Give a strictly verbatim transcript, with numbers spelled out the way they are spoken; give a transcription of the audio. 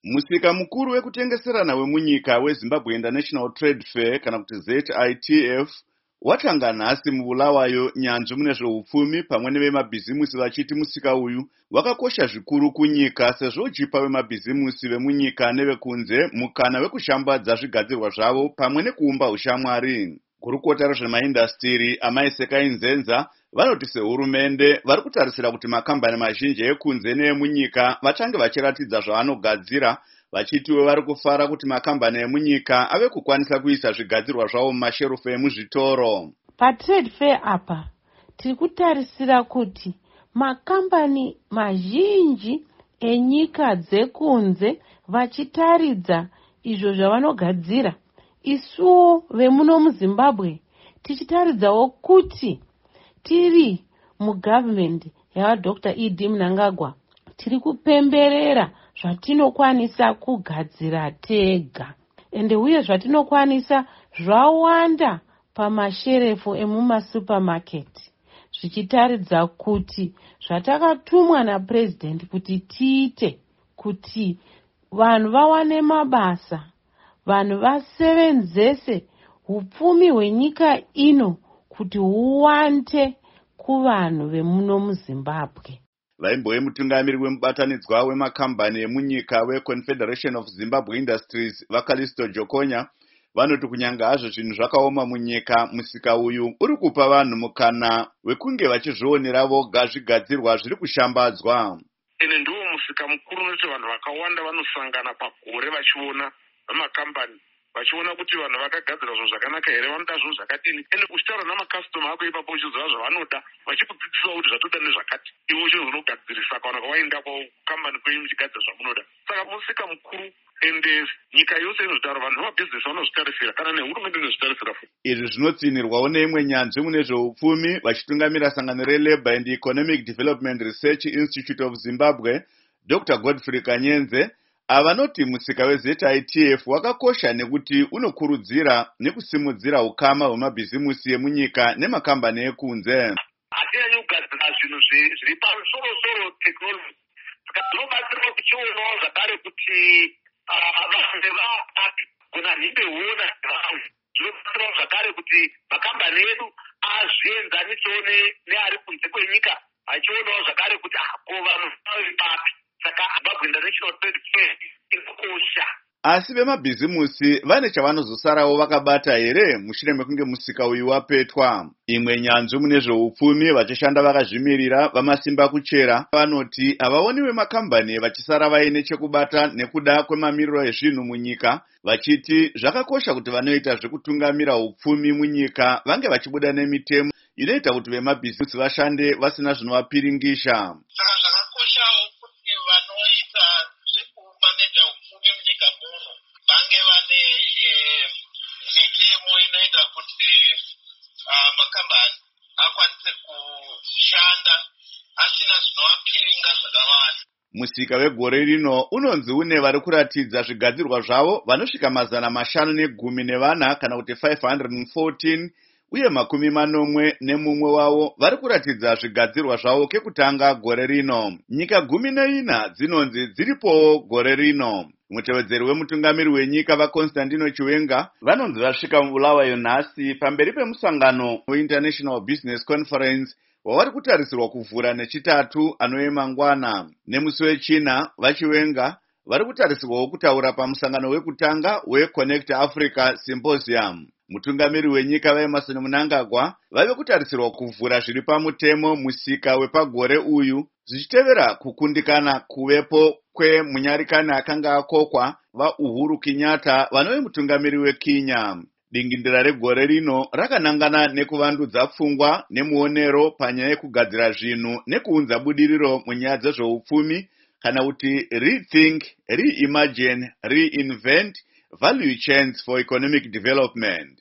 Musika mukuru wekutengeserana wemunyika weZimbabwe International Trade Fair kana kuti Z I T F watanga nhasi muBulawayo nyanzvi mune zveupfumi pamwe nevemabhizimusi vachiti musika uyu wakakosha zvikuru kunyika sezvo uchipa vemabhizimusi vemunyika nevekunze mukana wekushambadza zvigadzirwa zvavo pamwe nekuumba ushamwari. Gurukota rezvemaindastiri amaiseka inzenza vanoti sehurumende vari kutarisira kuti makambani mazhinji ekunze neemunyika vachange vachiratidza zvavanogadzira, vachitiwo vari kufara kuti makambani emunyika ave kukwanisa kuisa zvigadzirwa zvavo mumasherufu emuzvitoro. PaTrade Fair apa tiri kutarisira kuti makambani mazhinji enyika dzekunze vachitaridza izvo zvavanogadzira, isuwo vemuno muZimbabwe tichitaridzawo kuti tiri mugovernment yavaDr Edie Mnangagwa tiri kupemberera zvatinokwanisa kugadzira tega, ende uye zvatinokwanisa zvawanda pamasherefu emumasupermarket, zvichitaridza kuti zvatakatumwa naPresident kuti tiite kuti vanhu vawane mabasa, vanhu vasevenzese upfumi hwenyika ino kuti huwande kuvanhu vemuno muZimbabwe. Vaimbowe mutungamiri wemubatanidzwa wemakambani emunyika weConfederation of Zimbabwe Industries Vakalisto Jokonya vanoti kunyanga hazvo zvinhu zvakaoma munyika, musika uyu uri kupa vanhu mukana wekunge vachizvionera voga zvigadzirwa zviri kushambadzwa. Ine ndiwo musika mukuru nekuti vanhu vakawanda vanosangana pagore vachiona vamakambani, vachiona kuti vanhu vakagadzira zvinhu zvakanaka here, vanoda zvinhu zvakadini, ende uchitaura namakastoma ako ipapo uchiziva zvavanoda, vachikudzidzisawo kuti zvatoda nezvakati, iwe uchinzi unogadzirisa kana kwawaenda kwakambani kwenyu muchigadzira zvamunoda. Saka musika mukuru ende nyika yose inozvitaura, vanhu vamabhizinesi vanozvitarisira kana nehurumende inozvitarisira. Izvi zvinotsinirwawo neimwe nyanzvi mune zveupfumi vachitungamira sangano reLabour and Economic Development Research Institute of Zimbabwe, Doctor Godfrey Kanyenze, avanoti musika weZ I T F wakakosha nekuti unokurudzira nekusimudzira ukama hwemabhizimusi emunyika nemakambani ekunze. Hatinyanyi kugadzira zvinhu zviri pamusoro-soro technology, saka tinobatsira kuchionawo zvakare kuti vanhu vagona nhimbehuona vanhu, zvinobatsirawo zvakare kuti makambani edu azvienzanisewo neari kunze kwenyika, achionawo zvakare kuti ko vanhu vari papi. Saka Zimbabwe International Trade Fair inokosha. Asi vemabhizimusi vane chavanozosarawo vakabata here mushure mekunge musika uyu wapetwa? Imwe nyanzvi mune zveupfumi vachishanda vakazvimirira vamasimba kuchera vanoti havaoni vemakambani vachisara vaine chekubata nekuda kwemamiriro ezvinhu munyika, vachiti zvakakosha kuti vanoita zvekutungamira upfumi munyika vange vachibuda nemitemo inoita kuti vemabhizimusi vashande vasina zvinovapiringisha. Saka zvakakoshawo kuti vanoita zvekumaneja upfumi munyika muno vange vane mitemo inoita kuti makambani akwanise kushanda asina zvinovapiringa zvakawanda. Musika wegore rino unonzi une vari kuratidza zvigadzirwa zvavo vanosvika mazana mashanu negumi nevana kana kuti five hundred fourteen, uye makumi manomwe nemumwe wavo vari kuratidza zvigadzirwa zvavo kekutanga gore rino. Nyika gumi neina dzinonzi dziripowo gore rino. Mutevedzeri wemutungamiri wenyika vaConstantino Chiwenga vanonzi vasvika muBulawayo nhasi pamberi pemusangano weInternational Business Conference wavari kutarisirwa kuvhura nechitatu anoema ngwana. Nemusi wechina vaChiwenga vari kutarisirwawo kutaura pamusangano wekutanga weConnect Africa Symposium. Mutungamiri wenyika vaEmmerson Mnangagwa vave kutarisirwa kuvhura zviri pamutemo musika wepagore uyu, zvichitevera kukundikana kuvepo kwemunyarikani akanga akokwa vaUhuru Kenyatta vanove mutungamiri weKenya. Dingindira regore rino rakanangana nekuvandudza pfungwa nemuonero panyaya yekugadzira zvinhu nekuunza budiriro munyaya dzezveupfumi kana kuti rethink, reimagine, reinvent value chains for economic development.